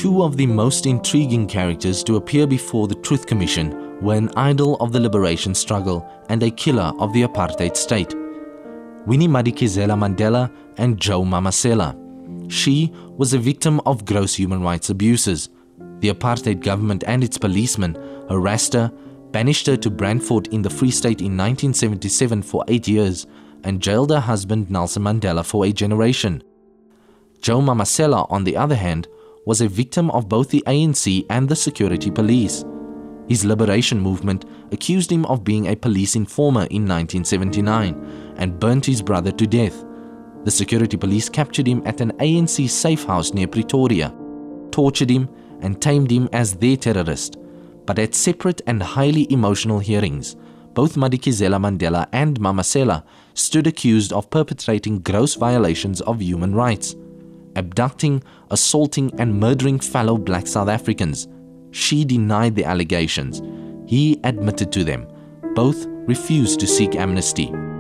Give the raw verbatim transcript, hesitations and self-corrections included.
Two of the most intriguing characters to appear before the Truth Commission were an idol of the liberation struggle and a killer of the apartheid state, Winnie Madikizela Mandela and Joe Mamacela. She was a victim of gross human rights abuses. The apartheid government and its policemen harassed her, banished her to Brandfort in the Free State in nineteen seventy-seven for eight years, and jailed her husband Nelson Mandela for a generation. Joe Mamacela, on the other hand, was a victim of both the A N C and the security police. His liberation movement accused him of being a police informer in nineteen seventy-nine and burnt his brother to death. The security police captured him at an A N C safe house near Pretoria, tortured him and tamed him as their terrorist. But at separate and highly emotional hearings, both Madikizela Mandela and Mamacela stood accused of perpetrating gross violations of human rights, abducting, assaulting and murdering fellow black South Africans. She denied the allegations. He admitted to them. Both refused to seek amnesty.